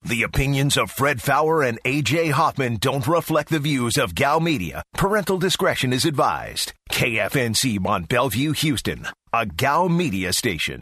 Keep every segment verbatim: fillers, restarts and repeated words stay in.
The opinions of Fred Fowler and A J Hoffman don't reflect the views of G A L Media. Parental discretion is advised. K F N C Mont Bellevue, Houston, a G A L Media station.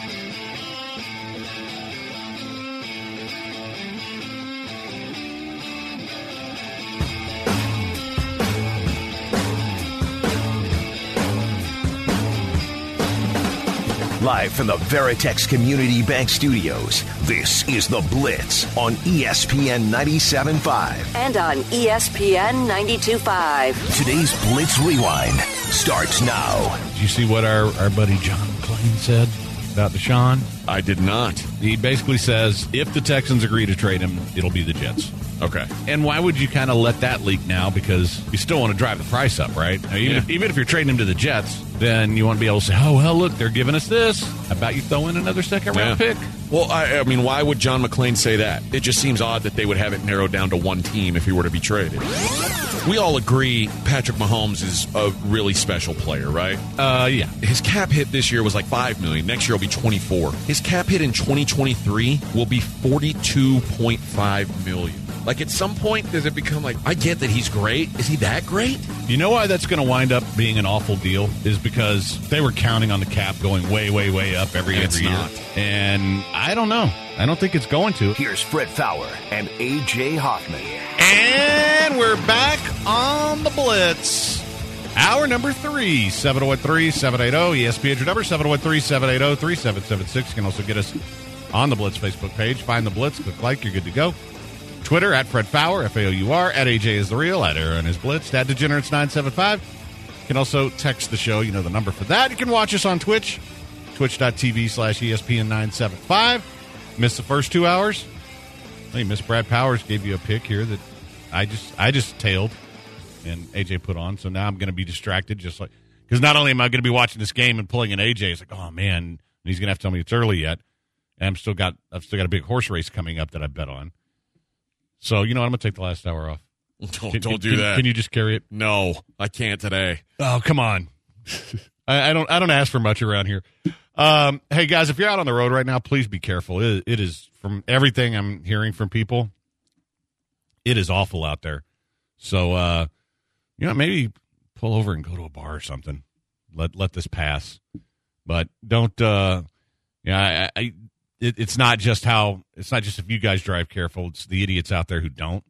Live from the Veritex Community Bank Studios, this is The Blitz on E S P N ninety-seven point five. And on E S P N ninety-two point five. Today's Blitz Rewind starts now. Did you see what our, our buddy John McClain said about Deshaun? I did not. He basically says, if the Texans agree to trade him, it'll be the Jets. Okay. And why would you kind of let that leak now? Because you still want to drive the price up, right? Now, even, Yeah. if, even if you're trading him to the Jets, then you want to be able to say, oh, well, look, they're giving us this. How about you throw in another second-round Yeah. pick? Well, I, I mean, why would John McClain say that? It just seems odd that they would have it narrowed down to one team if he were to be traded. We all agree Patrick Mahomes is a really special player, right? Uh, yeah. His cap hit this year was like five million dollars. Next year will be twenty-four. His cap hit in twenty twenty-three will be forty-two point five million dollars. Like, at some point, does it become like, I get that he's great. Is he that great? You know why that's going to wind up being an awful deal? Is because they were counting on the cap going way, way, way up every, And every it's year. not. And I don't know. I don't think it's going to. Here's Fred Fowler and A J Hoffman. And we're back on the Blitz. Hour number three, seven oh one three, seven eight zero, E S P N your number, seven oh one three, seven eight zero, three seven seven six. You can also get us on the Blitz Facebook page. Find the Blitz, click like, you're good to go. Twitter, at Fred Fowler, F A O U R, at A J is the real, at Aaron is Blitz, at Degenerates nine seven five. You can also text the show, you know the number for that. You can watch us on Twitch, twitch.tv slash ESPN nine seven five. Missed the first two hours? Hey, Miss Brad Powers gave you a pick here that I just I just tailed, and A J put on. So now I'm going to be distracted, just like because not only am I going to be watching this game and pulling an A J, it's like, oh man, and he's going to have to tell me it's early yet, and I'm still got I've still got a big horse race coming up that I bet on. So you know what, I'm going to take the last hour off. Don't, Can, don't can, do can, that. Can you just carry it? No, I can't today. Oh, come on. I, I don't I don't ask for much around here. Um, hey, guys, if you're out on the road right now, please be careful. It, it is, from everything I'm hearing from people, it is awful out there. So, uh, you know, maybe pull over and go to a bar or something. Let let this pass. But don't, uh, yeah, I, I it, it's not just how, it's not just if you guys drive careful, it's the idiots out there who don't.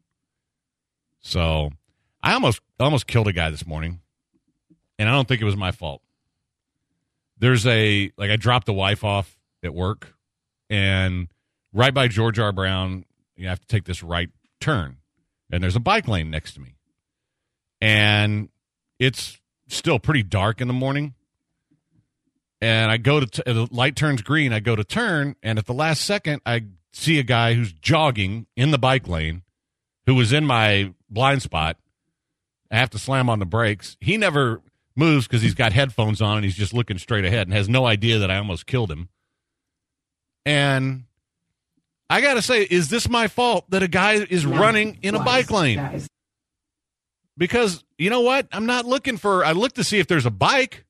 So, I almost almost killed a guy this morning, and I don't think it was my fault. There's a, like, I dropped the wife off at work, and right by George R. Brown, you have to take this right turn, and there's a bike lane next to me. And it's still pretty dark in the morning, and I go to, t- the light turns green, I go to turn, and at the last second, I see a guy who's jogging in the bike lane who was in my blind spot. I have to slam on the brakes. He never moves because he's got headphones on and he's just looking straight ahead and has no idea that I almost killed him. And I got to say, is this my fault that a guy is no, running in a bike lane? Guys. Because, you know what? I'm not looking for, I look to see if there's a bike,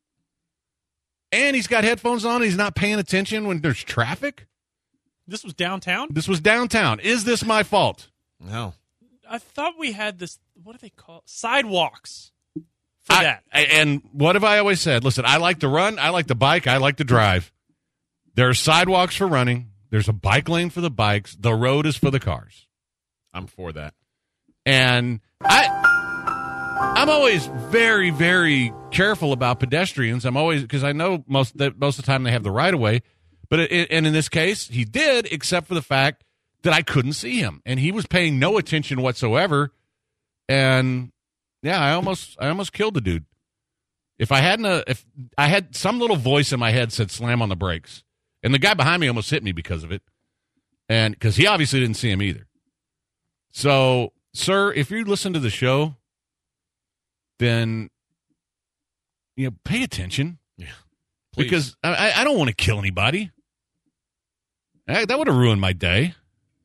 and he's got headphones on. He's not paying attention when there's traffic. This was downtown? This was downtown. Is this my fault? No. I thought we had this, what do they call it? Sidewalks. For I, that. And what have I always said? Listen, I like to run, I like to bike, I like to drive. There are sidewalks for running. There's a bike lane for the bikes. The road is for the cars. I'm for that. And I, I'm always very, very careful about pedestrians. I'm always, because I know most that most of the time they have the right of way. But it, and in this case, he did, except for the fact that I couldn't see him, and he was paying no attention whatsoever. And yeah, I almost I almost killed the dude. If I hadn't, a, if I had some little voice in my head said slam on the brakes, and the guy behind me almost hit me because of it, and because he obviously didn't see him either. So, sir, if you listen to the show, then you know pay attention. Yeah, please. Because I, I don't want to kill anybody. I, that would have ruined my day.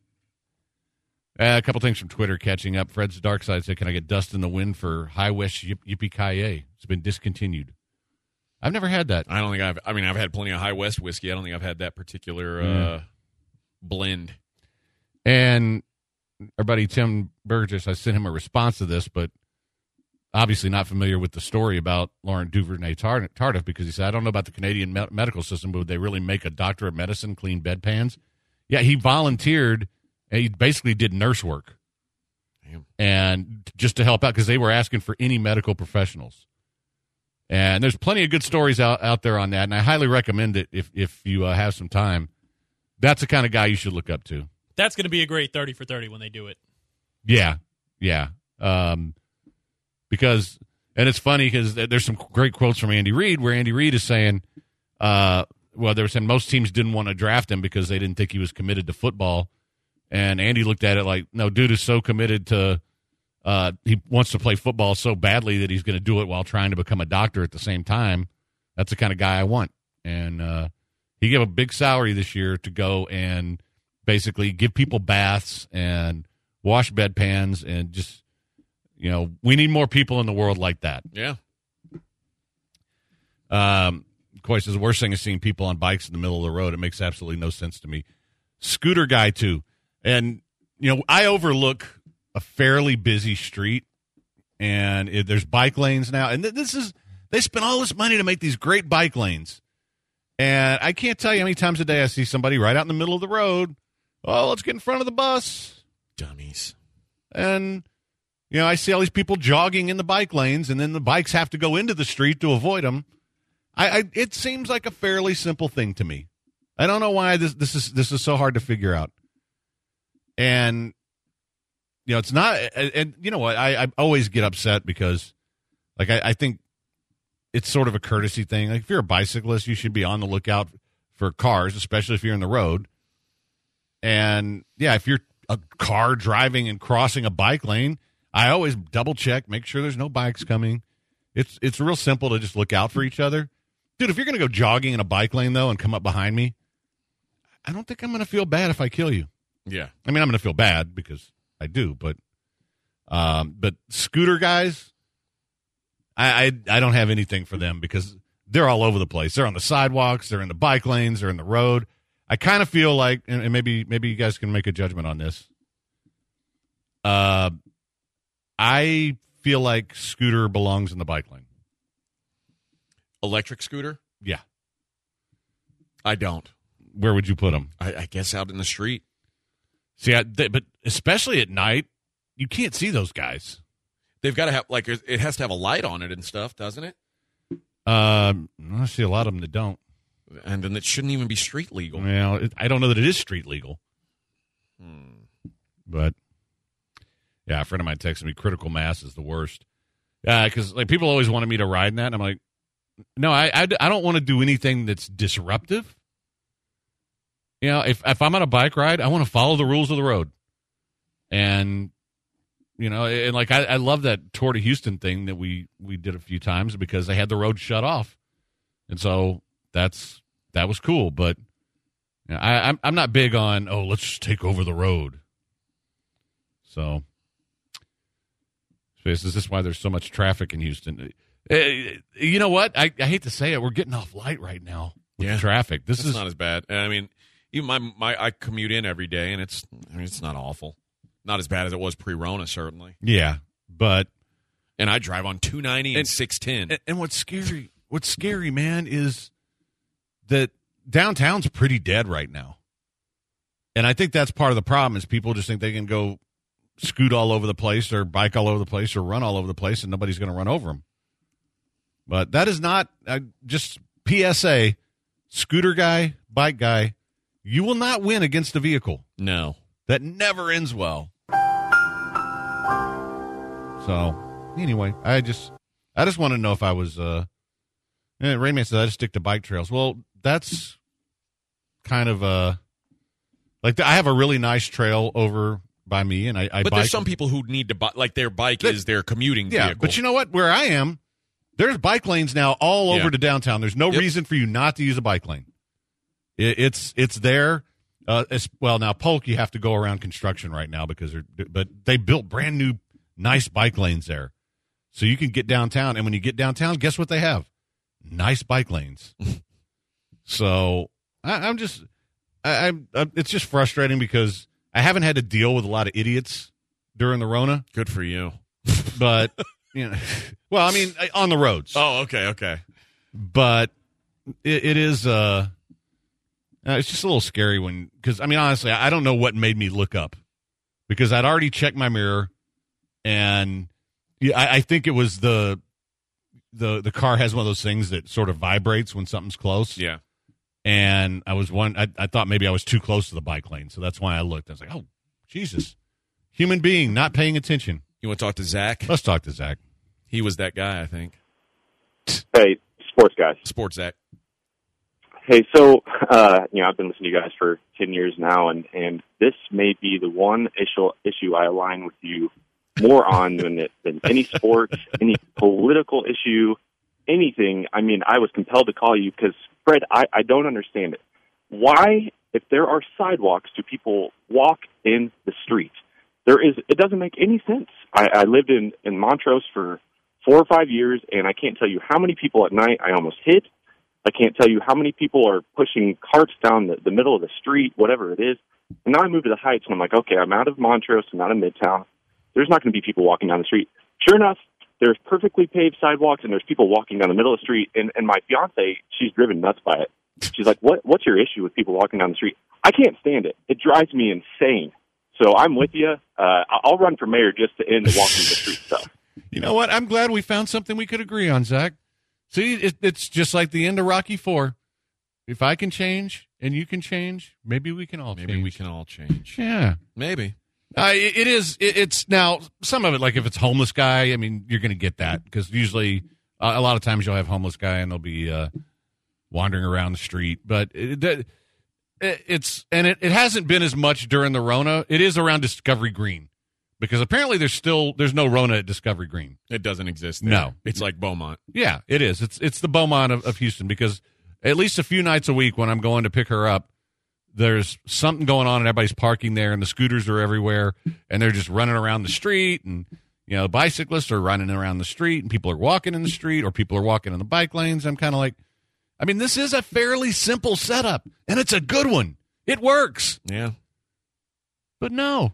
Uh, a couple things from Twitter catching up. Fred's Dark Side said, can I get Dust in the Wind for High West Yip- Yippee-Ki-Yay? It's been discontinued. I've never had that. I don't think I've, I mean, I've had plenty of High West whiskey. I don't think I've had that particular uh, yeah. blend. And our buddy Tim Burgess, I sent him a response to this, but obviously not familiar with the story about Laurent Duvernay-Tardif because he said, I don't know about the Canadian me- medical system, but would they really make a doctor of medicine clean bedpans? Yeah, he volunteered, and he basically did nurse work. Damn. And just to help out because they were asking for any medical professionals. And there's plenty of good stories out, out there on that, and I highly recommend it if, if you uh, have some time. That's the kind of guy you should look up to. That's going to be a great thirty for thirty when they do it. Yeah, yeah. Um, because, and it's funny because there's some great quotes from Andy Reid where Andy Reid is saying, uh, well, they were saying most teams didn't want to draft him because they didn't think he was committed to football. And Andy looked at it like, no, dude is so committed to Uh, he wants to play football so badly that he's going to do it while trying to become a doctor at the same time. That's the kind of guy I want. And uh, he gave a big salary this year to go and basically give people baths and wash bedpans and just, you know, we need more people in the world like that. Yeah. Um, of course, the worst thing is seeing people on bikes in the middle of the road. It makes absolutely no sense to me. Scooter guy, too. And, you know, I overlook a fairly busy street, and it, there's bike lanes now. And th- this is, they spent all this money to make these great bike lanes. And I can't tell you how many times a day I see somebody right out in the middle of the road. Oh, let's get in front of the bus. Dummies. And, you know, I see all these people jogging in the bike lanes, and then the bikes have to go into the street to avoid them. I, I it seems like a fairly simple thing to me. I don't know why this, this is, this is so hard to figure out. And, you know, it's not, and, and you know what, I, I always get upset because, like, I, I think it's sort of a courtesy thing. Like, if you're a bicyclist, you should be on the lookout for cars, especially if you're in the road. And, yeah, if you're a car driving and crossing a bike lane, I always double-check, make sure there's no bikes coming. It's it's real simple to just look out for each other. Dude, if you're going to go jogging in a bike lane, though, and come up behind me, I don't think I'm going to feel bad if I kill you. Yeah. I mean, I'm going to feel bad because I do, but um, but scooter guys, I, I I don't have anything for them because they're all over the place. They're on the sidewalks, they're in the bike lanes, they're in the road. I kind of feel like, and, and maybe maybe you guys can make a judgment on this. Uh, I feel like scooter belongs in the bike lane. Electric scooter? Yeah. I don't. Where would you put them? I, I guess out in the street. See, I, they, but especially at night, you can't see those guys. They've got to have, like, it has to have a light on it and stuff, doesn't it? Um, I see a lot of them that don't. And then it shouldn't even be street legal. Well, it, I don't know that it is street legal. Hmm. But, yeah, a friend of mine texted me, critical mass is the worst. Yeah, because, like, people always wanted me to ride in that, and I'm like, no, I, I, I don't want to do anything that's disruptive. You know, if if I'm on a bike ride, I want to follow the rules of the road. And, you know, and like I, I love that Tour de Houston thing that we, we did a few times because they had the road shut off. And so that's that was cool. But you know, I, I'm I'm not big on, oh, let's just take over the road. So, is this why there's so much traffic in Houston? Uh, you know what? I, I hate to say it. We're getting off light right now with yeah. traffic. This That's is not as bad. I mean, even my my I commute in every day, and it's I mean it's not awful, not as bad as it was pre-Rona, certainly. Yeah, but and I drive on two ninety and, and six ten. And, and what's scary, what's scary, man, is that downtown's pretty dead right now, and I think that's part of the problem. Is people just think they can go scoot all over the place, or bike all over the place, or run all over the place, and nobody's going to run over them. But that is not uh, just P S A. Scooter guy, bike guy. You will not win against a vehicle. No. That never ends well. So, anyway, I just I just want to know if I was, uh, Rayman says I just stick to bike trails. Well, that's kind of, uh, like, I have a really nice trail over by me, and I, I But bike. there's some people who need to, buy, like, their bike that, is their commuting yeah, vehicle. But you know what? Where I am, there's bike lanes now all over yeah. to downtown. There's no yep. reason for you not to use a bike lane. It's it's there. Uh, it's, well, now Polk, you have to go around construction right now because they're, but they built brand new, nice bike lanes there, so you can get downtown. And when you get downtown, guess what they have? Nice bike lanes. So I, I'm just, I, I'm. It's just frustrating because I haven't had to deal with a lot of idiots during the Rona, Good for you. but you know, well, I mean, on the roads. Oh, okay, okay. But it, it is. Uh, uh, it's just a little scary when, because I mean, honestly, I don't know what made me look up because I'd already checked my mirror, and yeah, I, I think it was the the the car has one of those things that sort of vibrates when something's close. Yeah. And I was one. I, I thought maybe I was too close to the bike lane, so that's why I looked. I was like, "Oh, Jesus, human being not paying attention." You want to talk to Zach? Let's talk to Zach. He was that guy, I think. Hey, sports guys. Sports Zach. Hey, so, uh, you know, I've been listening to you guys for ten years now, and, and this may be the one issue, issue I align with you more on than, it, than any sports, any political issue, anything. I mean, I was compelled to call you because, Fred, I, I don't understand it. Why, if there are sidewalks, do people walk in the street? There is, it doesn't make any sense. I, I lived in, in Montrose for four or five years, and I can't tell you how many people at night I almost hit. I can't tell you how many people are pushing carts down the, the middle of the street, whatever it is. And now I moved to the Heights, and I'm like, okay, I'm out of Montrose, I'm out of Midtown. There's not going to be people walking down the street. Sure enough, there's perfectly paved sidewalks, and there's people walking down the middle of the street. And, and my fiance, she's driven nuts by it. She's like, "What? What's your issue with people walking down the street?" I can't stand it. It drives me insane. So I'm with you. Uh, I'll run for mayor just to end the walking the street stuff. You know what? I'm glad we found something we could agree on, Zach. See, it, it's just like the end of Rocky Four. If I can change and you can change, maybe we can all Maybe change. we can all change. Yeah. Maybe. Uh, it, it is. It, it's now some of it, like if it's homeless guy, I mean, you're going to get that because usually uh, a lot of times you'll have homeless guy and they'll be uh, wandering around the street. But it, it, it's and it, it hasn't been as much during the Rona. It is around Discovery Green because apparently there's still there's no Rona at Discovery Green. It doesn't exist there. No. It's like Beaumont. Yeah, it is. It's it's the Beaumont of, of Houston because at least a few nights a week when I'm going to pick her up, there's something going on and everybody's parking there and the scooters are everywhere and they're just running around the street and, you know, bicyclists are running around the street and people are walking in the street or people are walking in the bike lanes. I'm kind of like, I mean, this is a fairly simple setup and it's a good one. It works. Yeah. But no.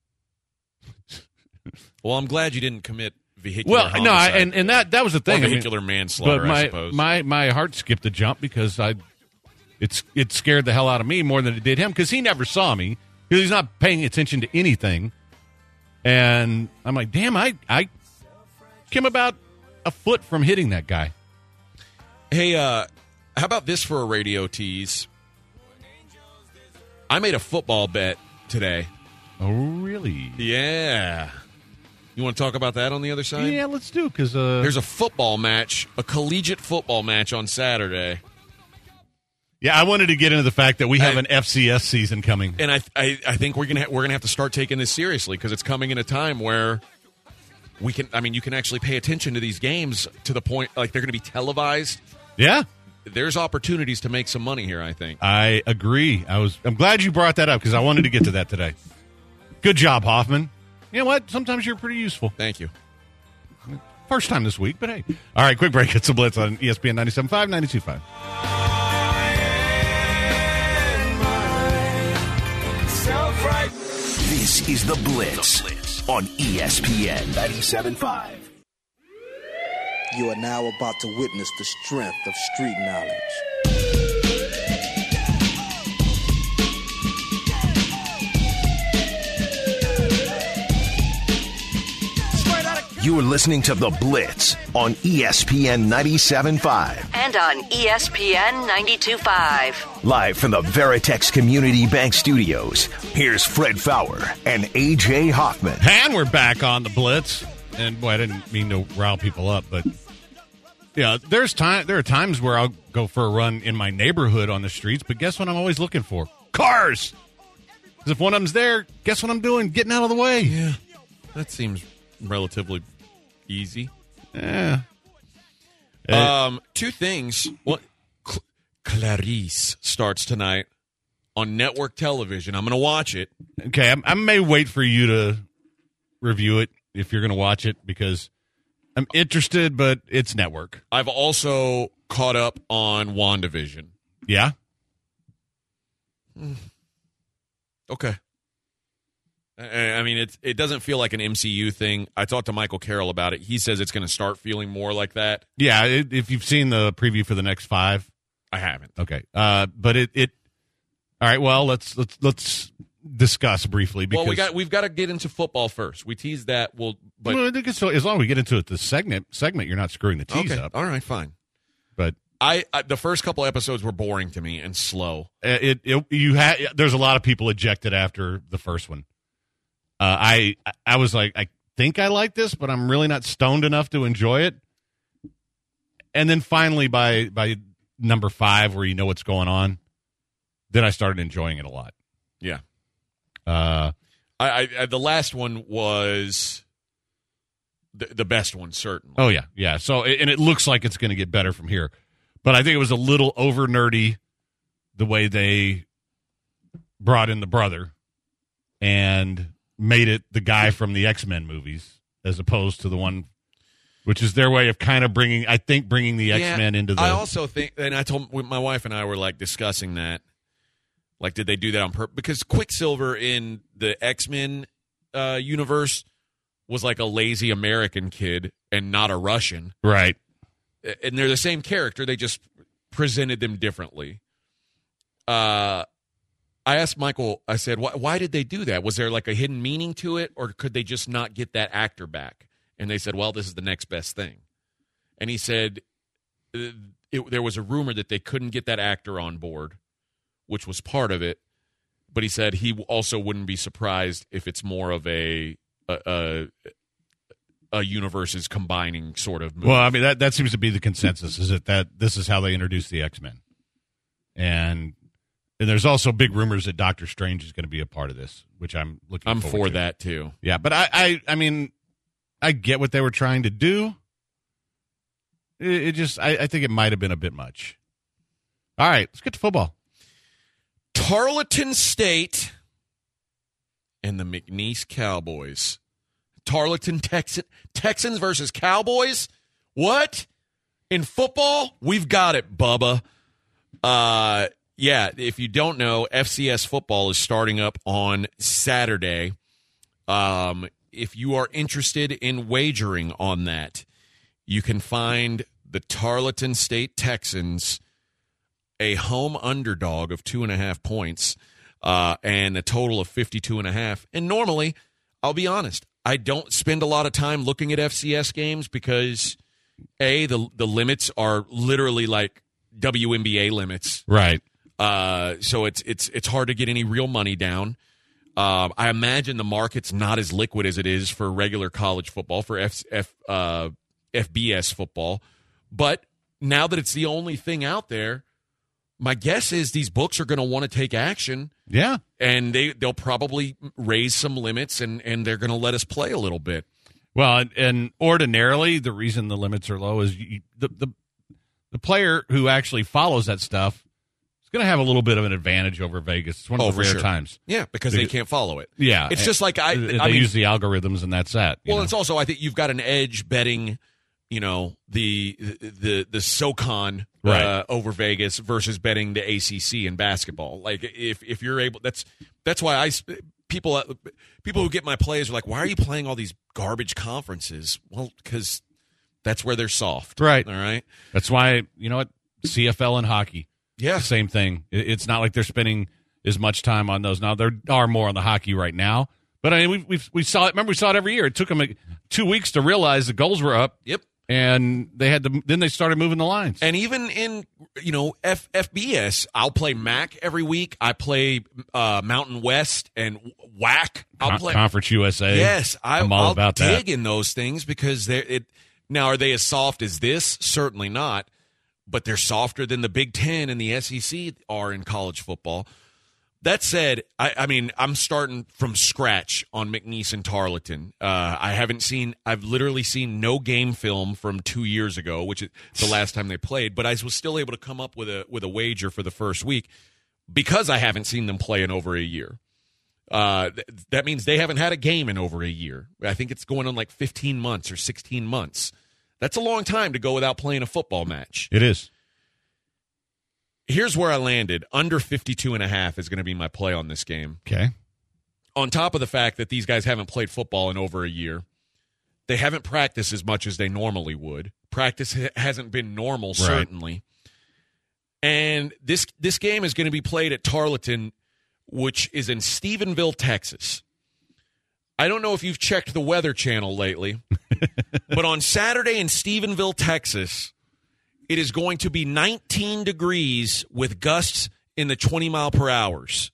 Well, I'm glad you didn't commit vehicular Well, homicide. no, I, and, and that, that was the Or thing. I mean, vehicular manslaughter, but my, I suppose. My, my heart skipped a jump because I, it's it scared the hell out of me more than it did him because he never saw me because he's not paying attention to anything. And I'm like, damn, I, I came about a foot from hitting that guy. Hey, uh, how about this for a radio tease? I made a football bet today. Oh, really? Yeah. You want to talk about that on the other side? Yeah, let's do because uh, There's a football match, a collegiate football match on Saturday. yeah, I wanted to get into the fact that we have I- an F C S season coming. And I, I, I think we're gonna ha- we're gonna have to start taking this seriously because it's coming in a time where we can. I mean, you can actually pay attention to these games to the point like they're going to be televised. Yeah, There's opportunities to make some money here. I think. I agree. I was. I'm glad you brought that up because I wanted to get to that today. Good job, Hoffman. You know what? Sometimes you're pretty useful. Thank you. First time this week, but hey. All right, quick break. It's a Blitz on E S P N ninety-seven point five, ninety-two point five. This is The Blitz on E S P N ninety-seven point five. You are now about to witness the strength of street knowledge. You are listening to The Blitz on E S P N ninety-seven point five. And on E S P N ninety-two point five. Live from the Veritex Community Bank Studios, here's Fred Fowler and A J Hoffman. And we're back on the Blitz. And boy, I didn't mean to rile people up, but yeah, there's time. There are times where I'll go for a run in my neighborhood on the streets, but guess what? I'm always looking for cars. Because if one of them's there, guess what I'm doing? Getting out of the way. Yeah, that seems relatively easy. Yeah. Um, two things. What? Cl- Clarice starts tonight on network television. I'm going to watch it. Okay, I, I may wait for you to review it if you're going to watch it because I'm interested, but it's network. I've also caught up on WandaVision. Yeah? Okay. I I mean, it's, it doesn't feel like an M C U thing. I talked to Michael Carroll about it. He says it's going to start feeling more like that. Yeah, it, if you've seen the preview for the next five. I haven't. Okay. Uh, but it, it – all right, well, let's let's let's discuss briefly. Because, well, we got, we've got to get into football first. We teased that. We'll, but, well, I think it's, as long as we get into it, the segment, segment you're not screwing the tease okay. up. All right, fine. But I, I the first couple episodes were boring to me and slow. It, it you had there's a lot of people ejected after the first one. Uh, I I was like, I think I like this, but I'm really not stoned enough to enjoy it. And then finally, by by number five, where you know what's going on, then I started enjoying it a lot. Yeah. Uh, I, I, I the last one was the, the best one, certainly. oh yeah, yeah. So and it looks like it's going to get better from here, but I think it was a little over nerdy the way they brought in the brother and made it the guy from the X-Men movies as opposed to the one, which is their way of kind of bringing, I think, bringing the X-Men yeah, into the. I also think, and I told my wife and I were like discussing that, like, did they do that on purpose? Because Quicksilver in the X-Men uh, universe was like a lazy American kid and not a Russian, right? And they're the same character. They just presented them differently. Uh. I asked Michael, I said, why, why did they do that? Was there like a hidden meaning to it, or could they just not get that actor back? And they said, well, this is the next best thing. And he said it, there was a rumor that they couldn't get that actor on board, which was part of it. But he said he also wouldn't be surprised if it's more of a a, a, a universes combining sort of movie. Well, I mean, that, that seems to be the consensus, is that, that this is how they introduce the X-Men. And... And there's also big rumors that Doctor Strange is going to be a part of this, which I'm looking I'm forward for to. that, too. Yeah, but I, I, I mean, I get what they were trying to do. It, it just, I, I think it might have been a bit much. All right, let's get to football. Tarleton State and the McNeese Cowboys. Tarleton Texan, Texans versus Cowboys? What? In football? We've got it, Bubba. Uh... Yeah, if you don't know, F C S football is starting up on Saturday. Um, if you are interested in wagering on that, you can find the Tarleton State Texans a home underdog of two and a half points uh, and a total of fifty-two and a half. And normally, I'll be honest, I don't spend a lot of time looking at F C S games because, A, the the limits are literally like W N B A limits. Right. Uh, so it's it's it's hard to get any real money down. Uh, I imagine the market's not as liquid as it is for regular college football, for F, F, uh, F B S football. But now that it's the only thing out there, my guess is these books are going to want to take action. Yeah. And they, they'll probably raise some limits, and, and they're going to let us play a little bit. Well, and, and ordinarily, the reason the limits are low is you, the, the the player who actually follows that stuff going to have a little bit of an advantage over Vegas. It's one of oh, the rare sure. times. Yeah, because they, they can't follow it. Yeah. It's just like I, they I mean, use the algorithms, and that's that. Well, know? It's also, I think you've got an edge betting, you know, the the the SoCon right. uh, over Vegas versus betting the A C C in basketball. Like if if you're able, that's that's why I people people who get my plays are like, why are you playing all these garbage conferences? Well, because that's where they're soft. Right. All right. That's why, you know what, C F L and hockey. Yeah. Same thing. It's not like they're spending as much time on those now. There are more on the hockey right now. But I mean, we we we saw it. Remember, we saw it every year. It took them two weeks to realize the goals were up. Yep. And they had to. Then they started moving the lines. And even in you know F, FBS, I'll play M A C every week. I play uh, Mountain West and W A C. I'll Con- play Conference U S A. Yes, I, I'm all I'll about dig that. in those things because they're it. Now, are they as soft as this? Certainly not. But they're softer than the Big Ten and the S E C are in college football. That said, I, I mean, I'm starting from scratch on McNeese and Tarleton. Uh, I haven't seen, I've literally seen no game film from two years ago, which is the last time they played. But I was still able to come up with a with a wager for the first week because I haven't seen them play in over a year. Uh, th- that means they haven't had a game in over a year. I think it's going on like fifteen months or sixteen months. That's a long time to go without playing a football match. It is. Here's where I landed. Under fifty-two and a half is going to be my play on this game. Okay. on top of the fact that these guys haven't played football in over a year, they haven't practiced as much as they normally would. Practice ha- hasn't been normal, Right. certainly. And this this game is going to be played at Tarleton, which is in Stephenville, Texas. I don't know if you've checked the Weather Channel lately, but on Saturday in Stephenville, Texas, it is going to be nineteen degrees with gusts in the twenty mile per hours.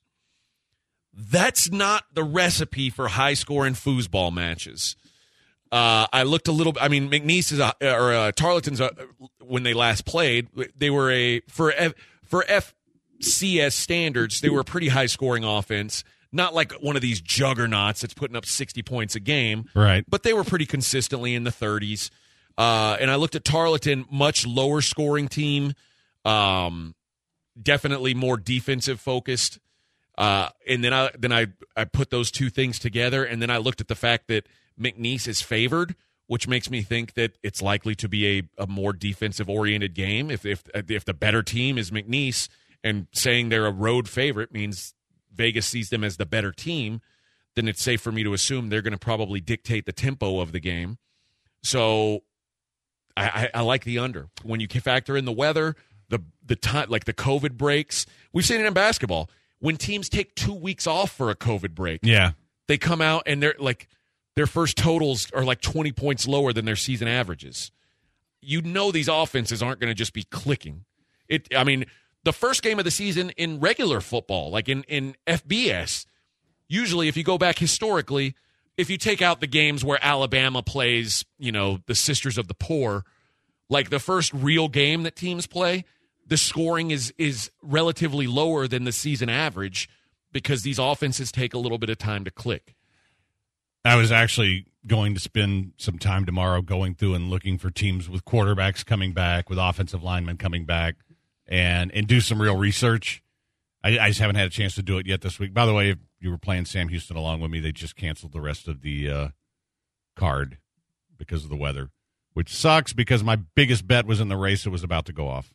That's not the recipe for high-scoring foosball matches. Uh, I looked a little. I mean, McNeese is a, or uh, Tarleton's a, when they last played. They were a for F, for F C S standards. They were a pretty high-scoring offense. Not like one of these juggernauts that's putting up sixty points a game, Right. but they were pretty consistently in the thirties. Uh, and I looked at Tarleton, much lower-scoring team, um, definitely more defensive-focused. Uh, and then I then I, I put those two things together, and then I looked at the fact that McNeese is favored, which makes me think that it's likely to be a, a more defensive-oriented game. If, if if the better team is McNeese, and saying they're a road favorite means Vegas sees them as the better team, then it's safe for me to assume they're going to probably dictate the tempo of the game. So I, I, I like the under. When you factor in the weather, the the time, like the COVID breaks, we've seen it in basketball. When teams take two weeks off for a COVID break, Yeah. they come out and they're like their first totals are like twenty points lower than their season averages. You know these offenses aren't going to just be clicking. It. I mean, the first game of the season in regular football, like in, in F B S, usually if you go back historically, if you take out the games where Alabama plays, you know, the Sisters of the Poor, like the first real game that teams play, the scoring is is relatively lower than the season average because these offenses take a little bit of time to click. I was actually going to spend some time tomorrow going through and looking for teams with quarterbacks coming back, with offensive linemen coming back, and and do some real research. I, I just haven't had a chance to do it yet this week. By the way, if you were playing Sam Houston along with me, they just canceled the rest of the uh, card because of the weather, which sucks because my biggest bet was in the race that was about to go off.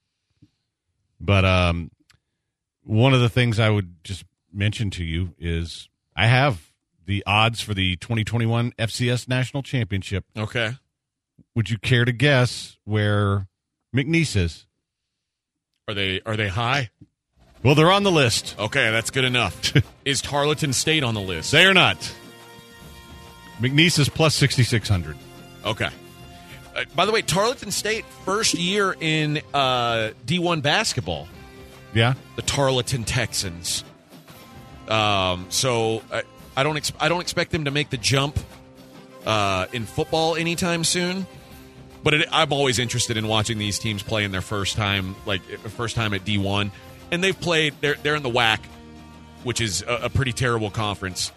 But um, one of the things I would just mention to you is I have the odds for the twenty twenty-one F C S National Championship. Okay. Would you care to guess where McNeese is? Are they are they high? Well, they're on the list. Okay, that's good enough. Is Tarleton State on the list? They are not. McNeese is plus sixty-six hundred. Okay. Uh, by the way, Tarleton State, first year in uh, D one basketball. Yeah? The Tarleton Texans. Um, so I, I don't ex- I don't expect them to make the jump uh, in football anytime soon. But it, I'm always interested in watching these teams play in their first time, like first time at D one, and they've played. They're they're in the W A C, which is a, a pretty terrible conference.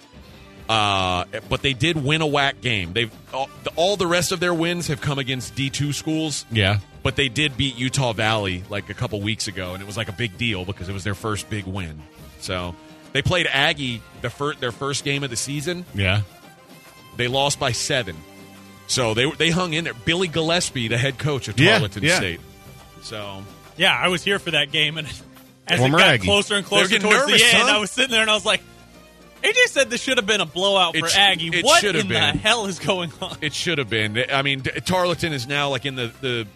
Uh, but they did win a W A C game. They've all, all the rest of their wins have come against D two schools. Yeah. But they did beat Utah Valley like a couple weeks ago, and it was like a big deal because it was their first big win. So they played Aggie the fir- their first game of the season. Yeah. They lost by seven. So they they hung in there. Billy Gillespie, the head coach of Yeah, Tarleton yeah. State. So Yeah, I was here for that game, and as Former it got Aggie. closer and They closer were getting towards nervous, the end, huh? I was sitting there and I was like, A J said this should have been a blowout It for sh- Aggie. it What should have in been. the hell is going on? it should have been. I mean, Tarleton is now like in the, the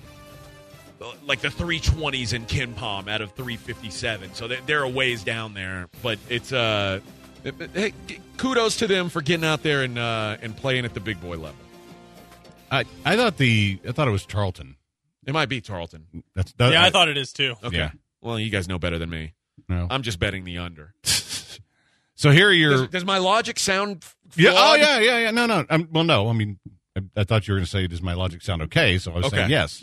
like the three twenties in Ken Palm out of three fifty-seven. So they- they're a ways down there. But it's uh, hey, kudos to them for getting out there and uh, and playing at the big boy level. I, I thought the I thought it was Tarleton. It might be Tarleton. That's that, Yeah, I thought it is too. Okay. Yeah. Well, you guys know better than me. No. I'm just betting the under. So here are your Does, does my logic sound Yeah, oh flawed? yeah, yeah, yeah. No, no. Um, well, no. I mean, I, I thought you were going to say, "Does my logic sound okay?" So I was Okay. saying yes.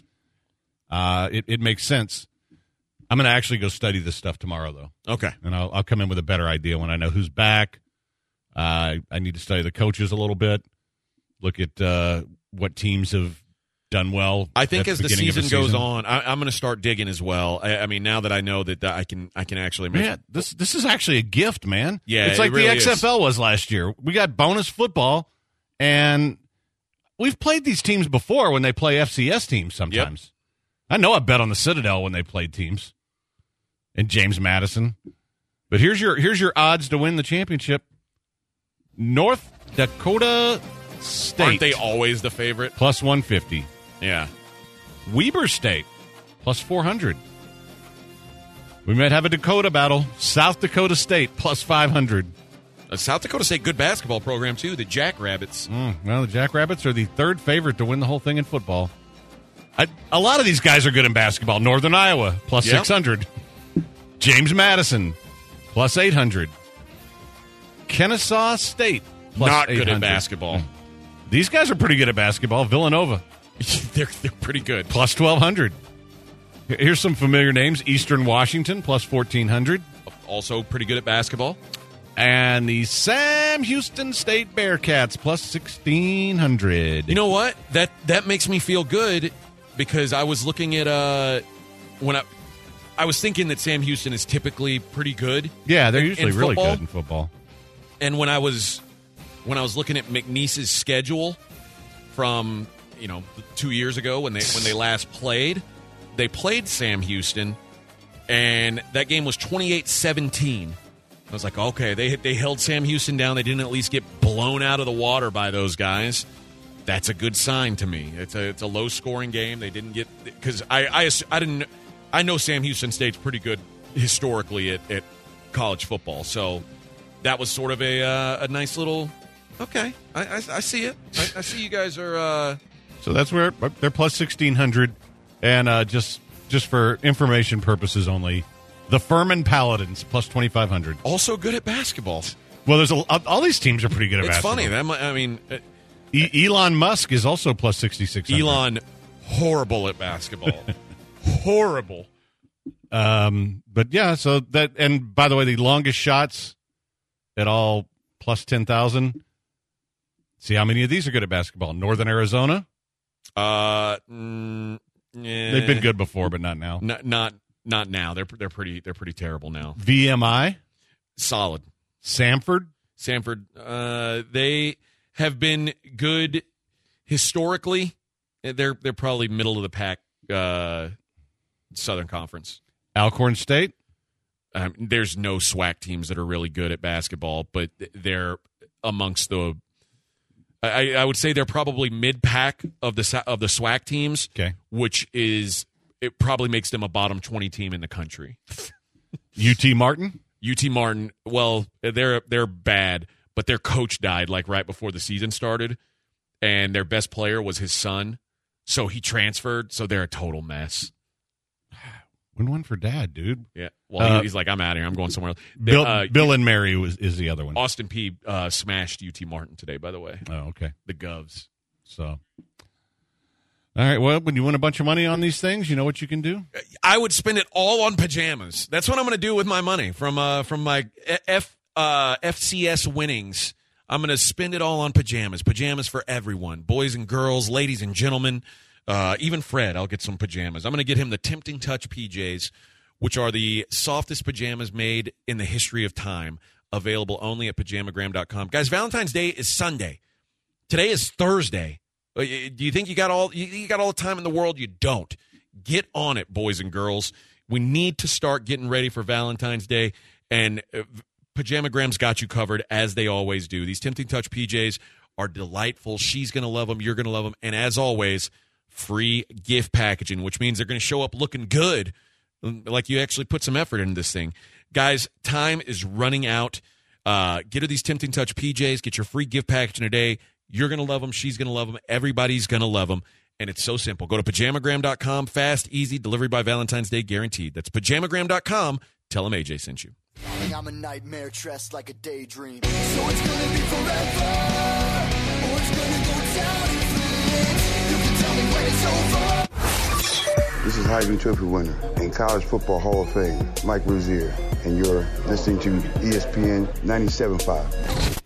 Uh, it it makes sense. I'm going to actually go study this stuff tomorrow, though, Okay. and I'll I'll come in with a better idea when I know who's back. Uh, I need to study the coaches a little bit. Look at uh, what teams have done well. I think at as the beginning of season, the goes season. on, I, I'm going to start digging as well. I, I mean, now that I know that, that I can, I can actually make. Man, this this is actually a gift, man. Yeah, it's it like really the X F L was last year. We got bonus football, and we've played these teams before when they play F C S teams sometimes. I know I bet on the Citadel when they played teams, and James Madison. But here's your here's your odds to win the championship. North Dakota State. Aren't they always the favorite? Plus one fifty. Yeah. Weber State, plus four hundred. We might have a Dakota battle. South Dakota State, plus five hundred. A South Dakota State good basketball program, too, the Jackrabbits. Mm, well, the Jackrabbits are the third favorite to win the whole thing in football. I, a lot of these guys are good in basketball. Northern Iowa, plus Yep. six hundred. James Madison, plus eight hundred. Kennesaw State, plus Not eight hundred. good at basketball. These guys are pretty good at basketball. Villanova, they're, they're pretty good. plus twelve hundred. Here's some familiar names. Eastern Washington, plus fourteen hundred. Also pretty good at basketball. And the Sam Houston State Bearcats, plus sixteen hundred. You know what? That that makes me feel good because I was looking at uh when I I was thinking that Sam Houston is typically pretty good. Yeah, they're in- usually in really football. good in football. And when I was when I was looking at McNeese's schedule from, you know, two years ago when they when they last played, they played Sam Houston and that game was twenty-eight seventeen. I was like, okay, they they held Sam Houston down. They didn't at least get blown out of the water by those guys. That's a good sign to me. It's a it's a low scoring game. They didn't get because I, I I didn't I know Sam Houston State's pretty good historically at, at college football. So that was sort of a uh, a nice little okay. I, I, I see it. I, I see you guys are. Uh, So that's where they're plus sixteen hundred, and uh, just just for information purposes only, the Furman Paladins plus twenty five hundred. also good at basketball. Well, there's a, all these teams are pretty good at It's basketball. funny. That might, I mean, uh, E- Elon Musk is also plus sixty six hundred. Elon horrible at basketball. Horrible. Um, but yeah, so that, and by the way, the longest shots at all plus ten thousand. See how many of these are good at basketball. Northern Arizona, Uh, mm, eh. they've been good before, but not now. Not not not now. They're they're pretty they're pretty terrible now. V M I, Solid. Samford, Samford. Uh, they have been good historically. They're they're probably middle of the pack. Uh, Southern Conference. Alcorn State, Um, there's no SWAC teams that are really good at basketball, but they're amongst the. I, I would say they're probably mid pack of the of the SWAC teams. Okay. Which is it probably makes them a bottom twenty team in the country. U T Martin, U T Martin, well, they're they're bad, but their coach died like right before the season started, and their best player was his son, so he transferred. So they're a total mess. win one for Dad, dude. Yeah. Well, Uh, he, he's like, I'm out of here. I'm going somewhere else. Bill, Uh, Bill and Mary was is the other one. Austin P uh, smashed U T Martin today. By the way, Oh, okay. the Govs. So, all right. Well, when you win a bunch of money on these things, you know what you can do. I would spend it all on pajamas. That's what I'm going to do with my money from uh, from my F uh, F C S winnings. I'm going to spend it all on pajamas. Pajamas for everyone, boys and girls, ladies and gentlemen. Uh, even Fred, I'll get some pajamas. I'm going to get him the Tempting Touch P Js, which are the softest pajamas made in the history of time. Available only at pajamagram dot com. Guys, Valentine's Day is Sunday. Today is Thursday. Do you think you got all you got all the time in the world? You don't. Get on it, boys and girls. We need to start getting ready for Valentine's Day, and uh, Pajamagram's got you covered, as they always do. These Tempting Touch P Js are delightful. She's going to love them. You're going to love them. And as always, free gift packaging, which means they're going to show up looking good, like you actually put some effort into this thing. Guys, time is running out. Uh, get her these Tempting Touch P Js. Get your free gift packaging today. You're going to love them. She's going to love them. Everybody's going to love them. And it's so simple. Go to pajamagram dot com. Fast, easy, delivery by Valentine's Day guaranteed. That's pajamagram dot com. Tell them A J sent you. I'm a nightmare dressed like a daydream. So it's gonna be forever, or it's gonna go down in flames. You can tell me when it's over. This is Heisman Trophy winner and College Football Hall of Fame, Mike Rozier, and you're listening to E S P N ninety-seven point five.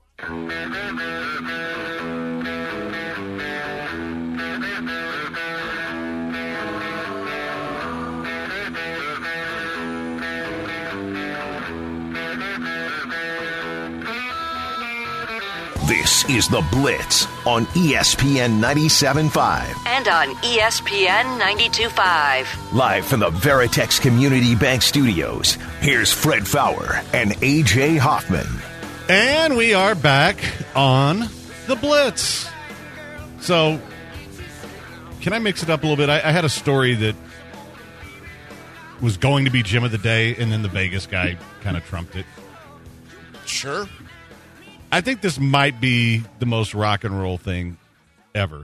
This is The Blitz on E S P N ninety-seven point five. And on E S P N ninety-two point five. Live from the Veritex Community Bank Studios, here's Fred Fowler and A J Hoffman. And we are back on the Blitz. So, can I mix it up a little bit? I, I had a story that was going to be Gym of the Day, and then the Vegas guy kind of trumped it. Sure. I think this might be the most rock and roll thing ever.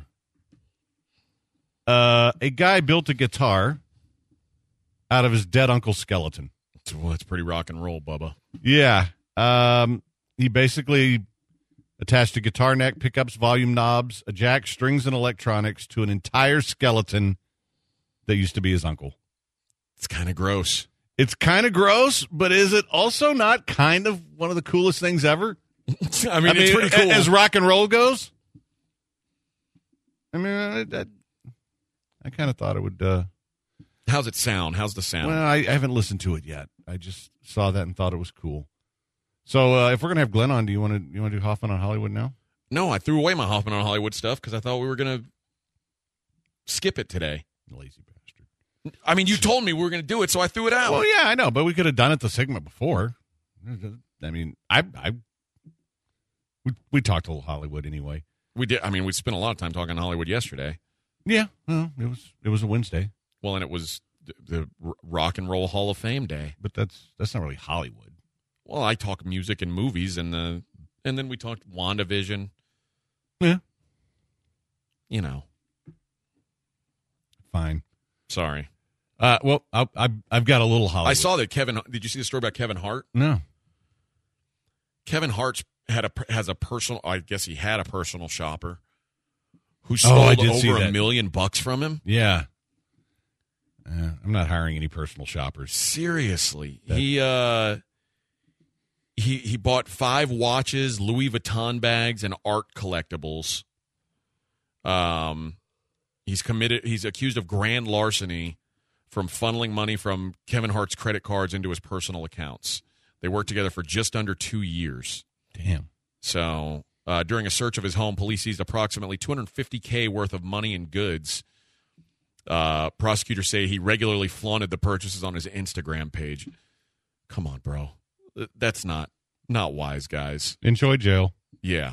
Uh, a guy built a guitar out of his dead uncle's skeleton. Well, that's pretty rock and roll, Bubba. Yeah. Um, he basically attached a guitar neck, pickups, volume knobs, a jack, strings, and electronics to an entire skeleton that used to be his uncle. It's kind of gross. It's kind of gross, but is it also not kind of one of the coolest things ever? I mean, I mean, it's pretty cool. As rock and roll goes? I mean, I, I, I kind of thought it would... Uh, How's it sound? How's the sound? Well, I, I haven't listened to it yet. I just saw that and thought it was cool. So uh, if we're going to have Glenn on, do you want to you want to do Hoffman on Hollywood now? No, I threw away my Hoffman on Hollywood stuff because I thought we were going to skip it today. Lazy bastard. I mean, you told me we were going to do it, so I threw it out. Well, yeah, I know, but we could have done it the segment before. I mean, I... I We we talked a little Hollywood anyway. We did. I mean, we spent a lot of time talking Hollywood yesterday. Yeah, well, it was it was a Wednesday. Well, and it was the, the Rock and Roll Hall of Fame day. But that's that's not really Hollywood. Well, I talk music and movies, and the and then we talked WandaVision. Yeah, you know. Fine. Sorry. Uh, well, I, I I've got a little Hollywood. I saw that Kevin. Did you see the story about Kevin Hart? No. Kevin Hart's had a has a personal. I guess he had a personal shopper who Oh, stole I did see over a that. million bucks from him. Yeah. Uh, I'm not hiring any personal shoppers. Seriously, That- he uh, he he bought five watches, Louis Vuitton bags, and art collectibles. Um, he's committed. He's accused of grand larceny from funneling money from Kevin Hart's credit cards into his personal accounts. They worked together for just under two years. Damn. So uh, during a search of his home, police seized approximately two hundred fifty thousand dollars worth of money and goods. Uh, prosecutors say he regularly flaunted the purchases on his Instagram page. Come on, bro. That's not not wise, guys. Enjoy jail. Yeah.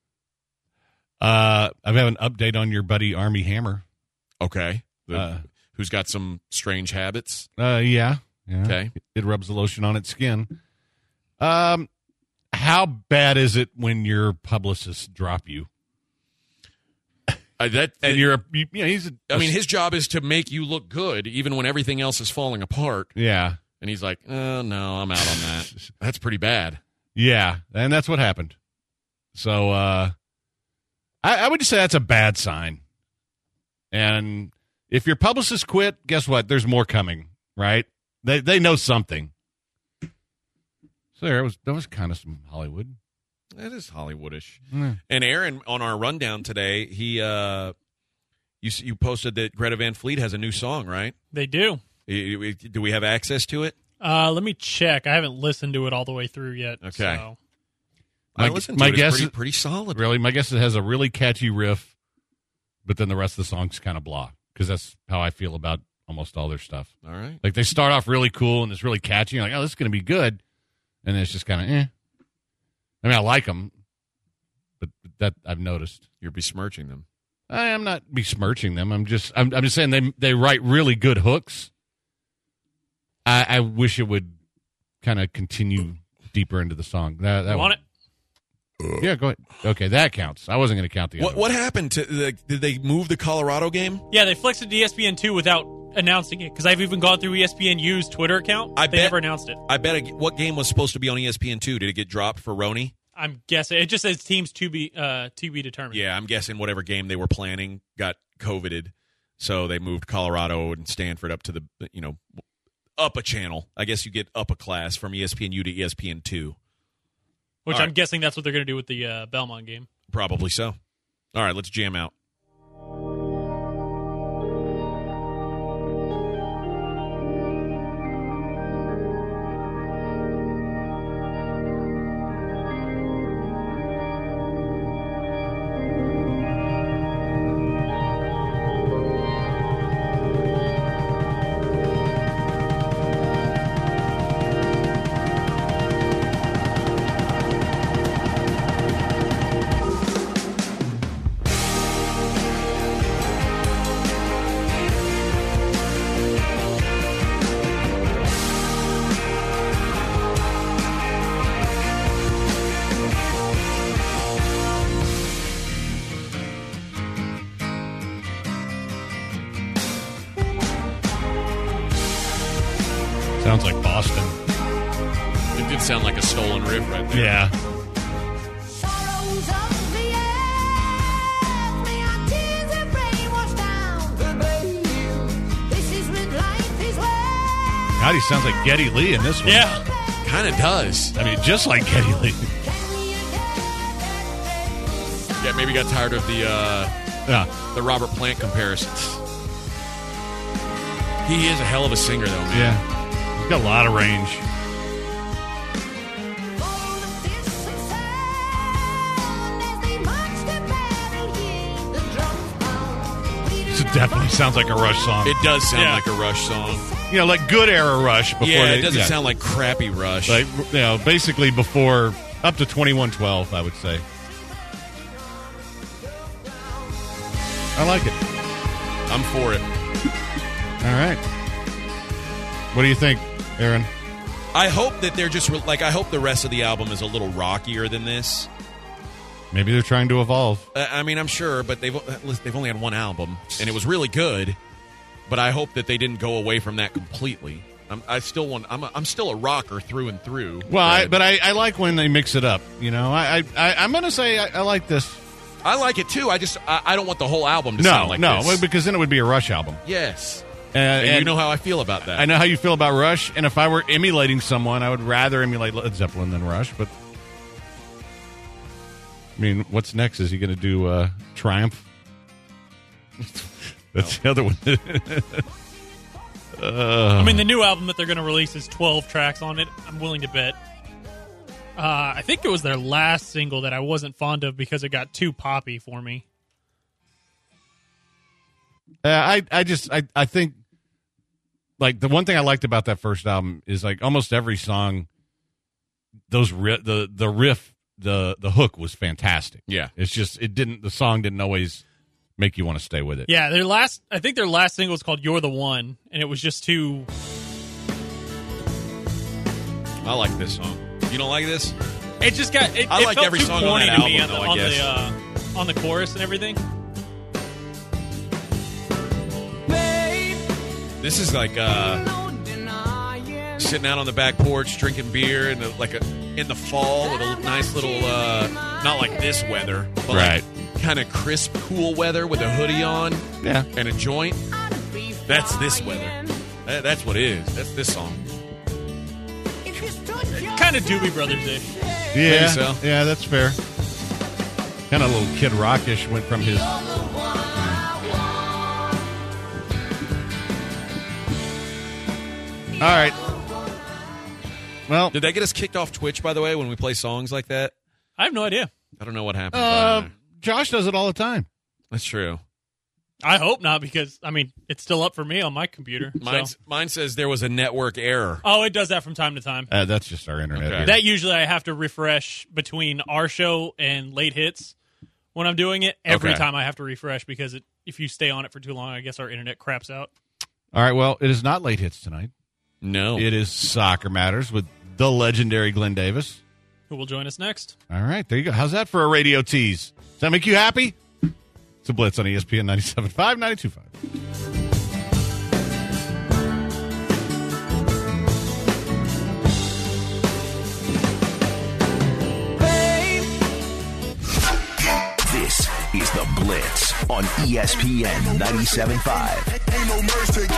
Uh, I have an update on your buddy Army Hammer. Okay. The, Uh, who's got some strange habits. Uh, yeah. yeah. Okay. It rubs the lotion on its skin. Um, how bad is it when your publicists drop you? Uh, that And you're a, you, you know, he's a, I mean, his job is to make you look good, even when everything else is falling apart. yeah, And he's like, oh, no, I'm out on that. That's pretty bad. yeah, and that's what happened. So, uh, I, I would just say that's a bad sign. And if your publicist quit, guess what? There's more coming, right? They they know something. So there was that was kind of some Hollywood. That is Hollywoodish. Mm. And Aaron, on our rundown today, he uh, you you posted that Greta Van Fleet has a new song, right? They do. Do we have access to it? Uh, let me check. I haven't listened to it all the way through yet. Okay. So. I My- listened my to it. It's guess pretty, is- pretty solid. Really, my guess is it has a really catchy riff, but then the rest of the song's kind of blah because that's how I feel about almost all their stuff. All right. Like they start off really cool and it's really catchy. You're like, oh, this is going to be good, and then it's just kind of eh. I mean, I like them, but that I've noticed. You're besmirching them. I am not besmirching them. I'm just I'm, I'm just saying they they write really good hooks. I, I wish it would kind of continue deeper into the song. That, that You want one. it? Yeah, go ahead. Okay, that counts. I wasn't going to count the What other what one. happened to the, did they move the Colorado game? Yeah, they flexed it to E S P N two without announcing it because I've even gone through E S P N U's Twitter account. I they bet- never announced it. I bet it, what game was supposed to be on E S P N two? Did it get dropped for Roni? I'm guessing it just says teams to be uh, to be determined. Yeah, I'm guessing whatever game they were planning got COVIDed, so they moved Colorado and Stanford up to the you know up a channel. I guess you get up a class from E S P N U to E S P N two. Which All I'm right. guessing that's what they're going to do with the uh, Belmont game. Probably so. All right, let's jam out. Sounds like Boston. It did sound like a stolen riff right there. Yeah. God, he sounds like Geddy Lee in this one. Yeah. Kind of does. I mean, just like Geddy Lee. Yeah, maybe got tired of the uh, Yeah. the Robert Plant comparisons. He is a hell of a singer, though, man. Yeah. He's got a lot of range. This definitely sounds like a Rush song. It does sound Yeah. like a Rush song. You know, like good era Rush. Before Yeah, they, it doesn't yeah. sound like crappy Rush. Like, you know, basically before, up to twenty-one twelve, I would say. I like it. I'm for it. All right. What do you think, Aaron? I hope that they're just, re- like, I hope the rest of the album is a little rockier than this. Maybe they're trying to evolve. Uh, I mean, I'm sure, but they've they've only had one album, and it was really good. But I hope that they didn't go away from that completely. I'm, I still want. I'm. A, I'm still a rocker through and through. Well, I, Fred. but I, I like when they mix it up. You know, I, I, I'm going to say I, I like this. I like it too. I just I, I don't want the whole album to No, sound like no, this. well, because then it would be a Rush album. Yes, And, and, you know how I feel about that. I know how you feel about Rush, and if I were emulating someone, I would rather emulate Led Zeppelin than Rush. But I mean, what's next? Is he going to do uh, Triumph? That's the other one. uh, I mean, the new album that they're going to release is twelve tracks on it. I'm willing to bet. Uh, I think it was their last single that I wasn't fond of because it got too poppy for me. Uh, I, I just, I, I think, like, the one thing I liked about that first album is, like, almost every song, those ri- the the riff, the the hook was fantastic. Yeah. It's just, it didn't, the song didn't always make you want to stay with it. Yeah, their last, I think their last single was called "You're the One," and it was just too. I like this song. You don't like this? It just got. It, I it like felt every too song on corny that to me album, on, though, I the, on guess. the uh, on the chorus and everything. This is like uh, sitting out on the back porch drinking beer in the, like a in the fall with a nice little uh, not like this weather, but Right. like kind of crisp, cool weather with a hoodie on Yeah. and a joint. That's this weather. That, that's what it is. That's this song. Kind of Doobie Brothers-ish. Yeah. so. Yeah, that's fair. Kind of a little Kid Rockish went from his. All right. Well, Did that get us kicked off Twitch, by the way, when we play songs like that? I have no idea. I don't know what happened. uh, Josh does it all the time. That's true. I hope not, because I mean it's still up for me on my computer. so. Mine's, mine says there was a network error. Oh, it does that from time to time. Uh, that's just our internet. Okay. here. That usually I have to refresh between our show and late hits when I'm doing it. Every Okay. time I have to refresh because it, if you stay on it for too long, I guess our internet craps out. All right. Well, it is not late hits tonight. No. It is Soccer Matters with the legendary Glenn Davis. Who will join us next? All right, there you go. How's that for a radio tease? Does that make you happy? It's a Blitz on E S P N ninety-seven point five, ninety-two point five. This is The Blitz on E S P N ninety-seven point five. Ain't no mercy.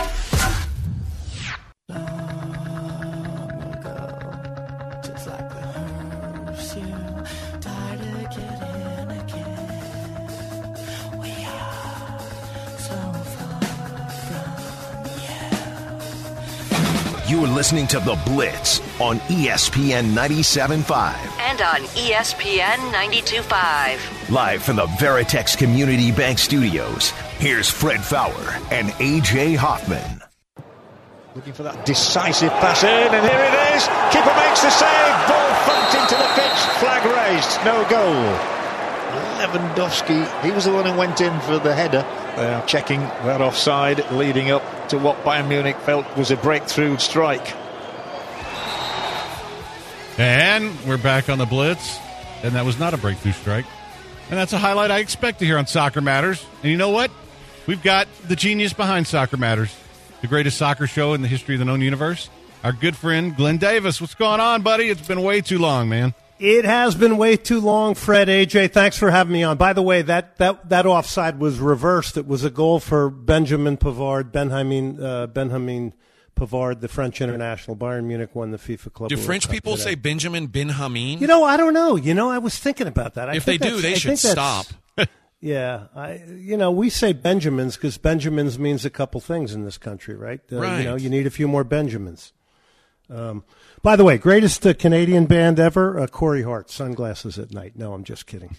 Just like the hearse, you tired of getting again. We are so far from you. You're listening to The Blitz on E S P N ninety-seven point five. And on E S P N ninety-two point five. Live from the Veritex Community Bank Studios, here's Fred Fowler and A J Hoffman. Looking for that decisive pass in, and here it is. Keeper makes the save. Ball thumped into the pitch. Flag raised. No goal. Lewandowski, he was the one who went in for the header. They are checking that offside, leading up to what Bayern Munich felt was a breakthrough strike. And we're back on the Blitz, and that was not a breakthrough strike. And that's a highlight I expect to hear on Soccer Matters. And you know what? We've got the genius behind Soccer Matters, the greatest soccer show in the history of the known universe. our good friend Glenn Davis. What's going on, buddy? It's been way too long, man. It has been way too long, Fred. A J, thanks for having me on. By the way, that, that, that offside was reversed. It was a goal for Benjamin Pavard, Benjamin, uh, Benjamin Pavard, the French international. Bayern Munich won the FIFA Club Do World French Cup people today. say Benjamin Benjamin? You know, I don't know. You know, I was thinking about that. I If they think do, that's- they I should think that's- stop. Yeah, I, you know, we say Benjamins because Benjamins means a couple things in this country, right? Uh, Right. You know, you need a few more Benjamins. Um, by the way, greatest uh, Canadian band ever, uh, Corey Hart, Sunglasses at Night. No, I'm just kidding.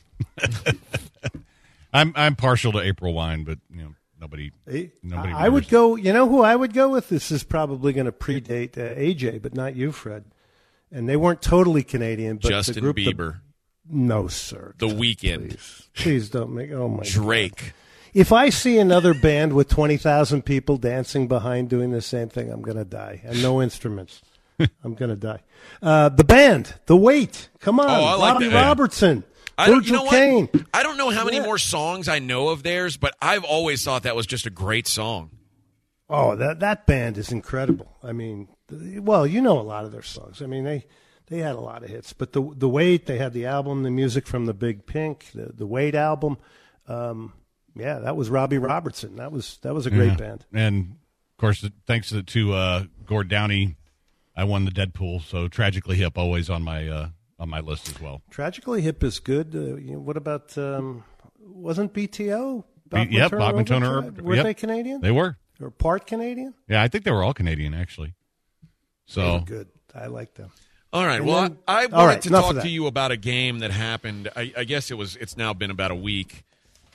I'm I'm partial to April Wine, but you know nobody nobody. I would go. You know who I would go with? This is probably going to predate uh, A J, but not you, Fred. And they weren't totally Canadian, but Justin the group Bieber. The, no, sir. The Weeknd. Please, please don't make. Oh my. Drake. God. If I see another band with twenty thousand people dancing behind doing the same thing, I'm going to die. And no instruments. I'm going to die. Uh, the band, The Weight. Come on. Oh, I like Robbie that. Robertson. I don't, Virgil you know Kane. what? I don't know how many Yeah. more songs I know of theirs, but I've always thought that was just a great song. Oh, that that band is incredible. I mean, th- well, you know a lot of their songs. I mean, they they had a lot of hits. But the the Weight, they had the album, the music from the Big Pink, the the Weight album. Um, yeah, that was Robbie Robertson. That was that was a great Yeah. band. And of course, thanks to, to uh, Gord Downey, I won the Deadpool. So Tragically Hip always on my uh, on my list as well. Tragically Hip is good. Uh, you know, what about um, wasn't B T O? B- yep, Bachman Turner Overdrive? Were yep. they Canadian? They were. Or part Canadian? Yeah, I think they were all Canadian actually. So They were good. I like them. All right. And Well, then- I, I wanted all right, to enough talk of that. to you about a game that happened. I, I guess it was. It's now been about a week.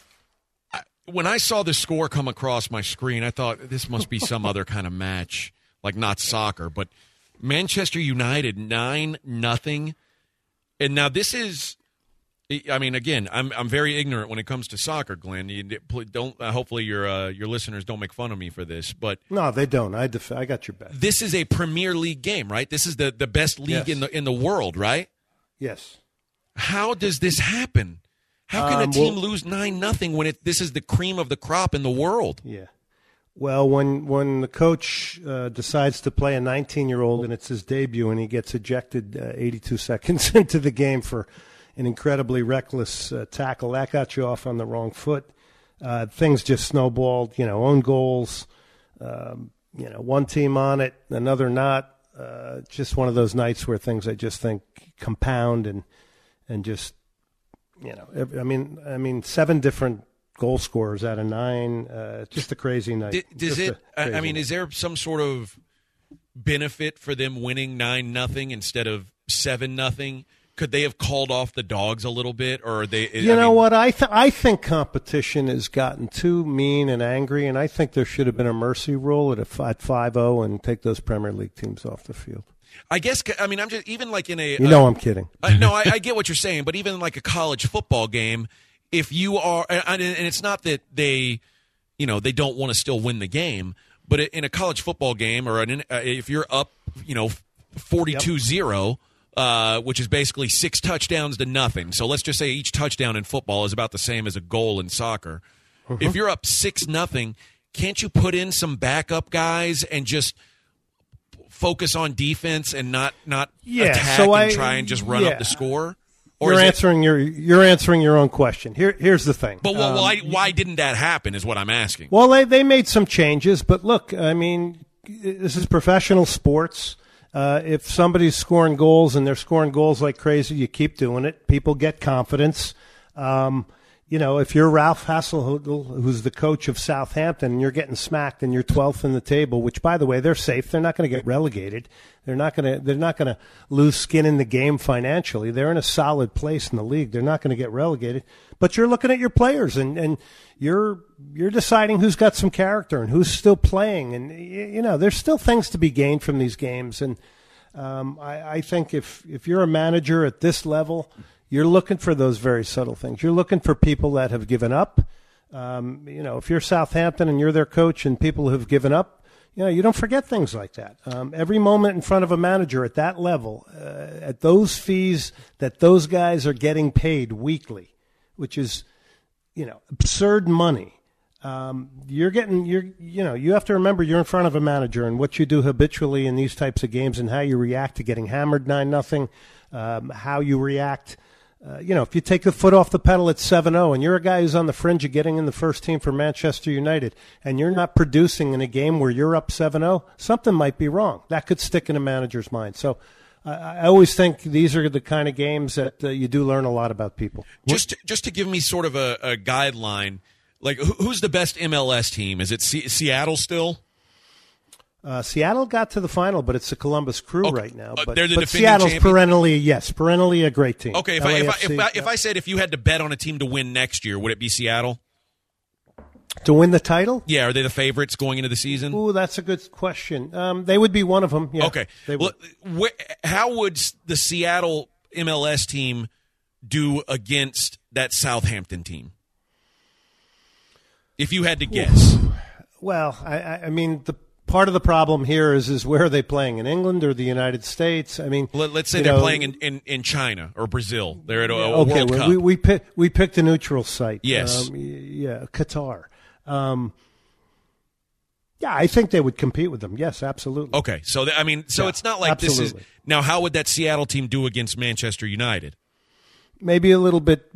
I, when I saw the score come across my screen, I thought this must be some other kind of match, like not soccer. But Manchester United nine nothing, and now this is. I mean, again, I'm I'm very ignorant when it comes to soccer, Glenn. You don't. Uh, hopefully, your uh, your listeners don't make fun of me for this, but No, they don't. I def- I got your back. this is a Premier League game, right? This is the, the best league Yes. in the in the world, right? Yes. How does this happen? How can Um, a team well- lose nine nothing when it this is the cream of the crop in the world? Yeah. Well, when when the coach uh, decides to play a nineteen-year-old and it's his debut and he gets ejected uh, eighty-two seconds into the game for an incredibly reckless uh, tackle, that got you off on the wrong foot. Uh, things just snowballed, you know, own goals, um, you know, one team on it, another not. Uh, just one of those nights where things I just think compound and and just, you know, I mean, I mean, seven different goal scorers out of nine. Uh, just a crazy night. D- does Just it? a I crazy I mean, night. is there some sort of benefit for them winning nine nothing instead of seven nothing? Could they have called off the dogs a little bit, or are they? You I know mean, what? I th- I think competition has gotten too mean and angry, and I think there should have been a mercy rule at a at five oh and take those Premier League teams off the field. I guess. I mean, I'm just even like in a. You know I'm kidding. Uh, no, I, I get what you're saying, but even like a college football game, if you are, and, and it's not that they, you know, they don't want to still win the game, but in a college football game, or an, uh, if you're up, you know, forty-two zero, uh, which is basically six touchdowns to nothing. So let's just say each touchdown in football is about the same as a goal in soccer. Uh-huh. If you're up six nothing, can't you put in some backup guys and just focus on defense and not not Yeah, attack so and I- try and just run yeah. up the score? You're is it- answering your you're answering your own question. Here here's the thing. But well, Um, why why didn't that happen? Is what I'm asking. Well, they they made some changes, but look, I mean, this is professional sports. Uh, if somebody's scoring goals and they're scoring goals like crazy, you keep doing it. People get confidence. Um, you know, if you're Ralph Hasenhüttl, who's the coach of Southampton, and you're getting smacked and you're twelfth in the table, which, by the way, they're safe. They're not going to get relegated. They're not going to. They're not going to lose skin in the game financially. They're in a solid place in the league. They're not going to get relegated. But you're looking at your players, and, and you're you're deciding who's got some character and who's still playing. And you know, there's still things to be gained from these games. And um, I, I think if if you're a manager at this level, you're looking for those very subtle things. You're looking for people that have given up. Um, you know, if you're Southampton and you're their coach and people who've given up, you know, you don't forget things like that. Um, every moment in front of a manager at that level, uh, at those fees that those guys are getting paid weekly, which is, you know, absurd money. Um, you're getting, you're, you know, you have to remember you're in front of a manager, and what you do habitually in these types of games and how you react to getting hammered nine nothing, um, how you react. Uh, you know, if you take the foot off the pedal at seven oh and you're a guy who's on the fringe of getting in the first team for Manchester United and you're not producing in a game where you're up seven oh, something might be wrong. That could stick in a manager's mind. So uh, I always think these are the kind of games that uh, you do learn a lot about people. Just to, just to give me sort of a, a guideline, like who, who's the best M L S team? Is it C- Seattle still? Uh, Seattle got to the final, but it's the Columbus Crew okay. right now. Uh, But, they're the but defending Seattle's champion? perennially, yes, perennially a great team. Okay, if I, if, I, if, I, yeah. if I said if you had to bet on a team to win next year, would it be Seattle? To win the title? Yeah, are they the favorites going into the season? Ooh, that's a good question. Um, they would be one of them. Yeah, okay. They would. Well, wh- how would the Seattle M L S team do against that Southampton team? If you had to guess. Well, I, I mean, the part of the problem here is is where are they playing, in England or the United States? I mean, Let, let's say you they're know, playing in, in, in China or Brazil. They're at a, a okay, World well, Cup. we we, pick, we picked a neutral site. Yes. Um, yeah, Qatar. Um, yeah, I think they would compete with them. Yes, absolutely. Okay, so th- I mean, so Yeah, it's not like absolutely. this is now. How would that Seattle team do against Manchester United? Maybe a little bit.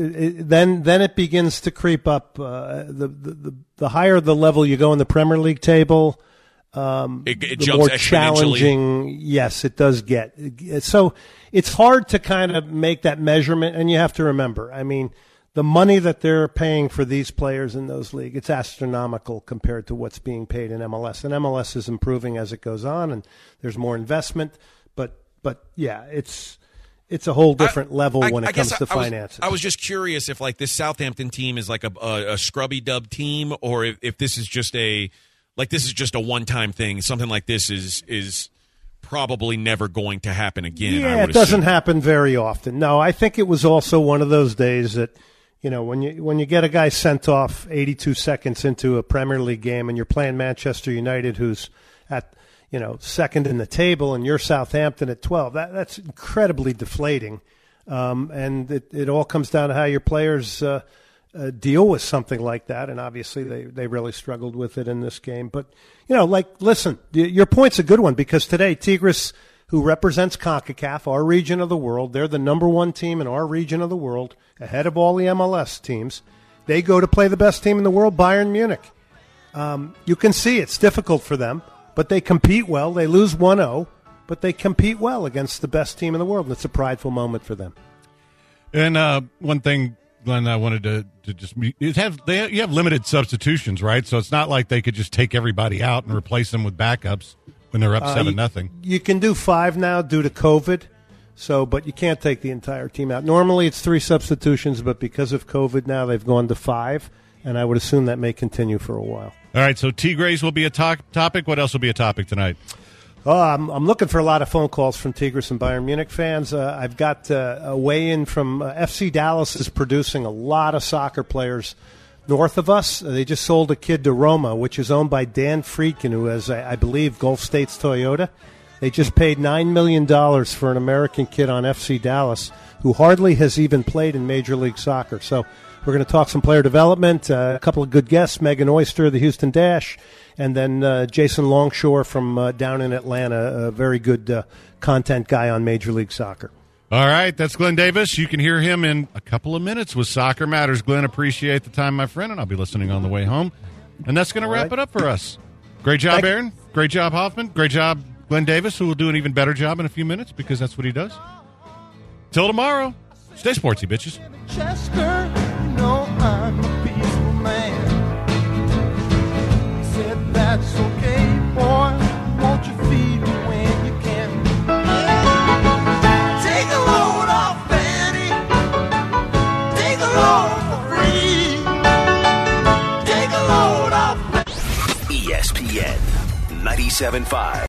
Then, then it begins to creep up. Uh, the, the the the higher the level you go in the Premier League table, um, It- it the jumps more exponentially. challenging. Yes, it does get. So it's hard to kind of make that measurement, and you have to remember. I mean, the money that they're paying for these players in those leagues, it's astronomical compared to what's being paid in M L S. And M L S is improving as it goes on, and there's more investment. But but yeah, it's. It's a whole different level when it I comes guess to I, I was- finances. I was just curious if like this Southampton team is like a, a, a scrubby dub team, or if, if this is just a like this is just a one time thing. Something like this is is probably never going to happen again. I Yeah, would it doesn't assume. happen very often. No, I think it was also one of those days that, you know, when you when you get a guy sent off eighty-two seconds into a Premier League game and you're playing Manchester United, who's at, you know, second in the table, and you're Southampton at twelve. That that's incredibly deflating, um, and it, it all comes down to how your players uh, uh, deal with something like that. And obviously, they they really struggled with it in this game. But you know, like, listen, y- your point's a good one, because today Tigres, who represents CONCACAF, our region of the world, they're the number one team in our region of the world, ahead of all the M L S teams. They go to play the best team in the world, Bayern Munich. Um, you can see it's difficult for them. But they compete well. They lose one oh, but they compete well against the best team in the world. And it's a prideful moment for them. And uh, one thing, Glenn, I wanted to, to just you have they you have limited substitutions, right? So it's not like they could just take everybody out and replace them with backups when they're up Uh, seven you- nothing. You can do five now due to COVID. So, but you can't take the entire team out. Normally it's three substitutions, but because of COVID now they've gone to five. And I would assume that may continue for a while. All right, so Tigres will be a to- topic. What else will be a topic tonight? Oh, I'm, I'm looking for a lot of phone calls from Tigres and Bayern Munich fans. Uh, I've got uh, a weigh-in from uh, F C Dallas is producing a lot of soccer players north of us. Uh, they just sold a kid to Roma, which is owned by Dan Friedkin, who has, I, I believe, Gulf States Toyota. They just paid nine million dollars for an American kid on F C Dallas who hardly has even played in Major League Soccer. So we're going to talk some player development, uh, a couple of good guests, Megan Oyster, the Houston Dash, and then uh, Jason Longshore from uh, down in Atlanta, a very good uh, content guy on Major League Soccer. All right, that's Glenn Davis. You can hear him in a couple of minutes with Soccer Matters. Glenn, appreciate the time, my friend, and I'll be listening on the way home. And that's going to wrap right. it up for us. Great job, Thank you. Aaron. Great job, Hoffman. Great job, Glenn Davis, who will do an even better job in a few minutes because that's what he does. Till tomorrow, stay sportsy, bitches. Chester, you know I'm a peaceful man. He said that's okay, boy. Won't you feed me when you can? Take a load off Fanny. Take a load for free. Take a load off. E S P N ninety-seven point five.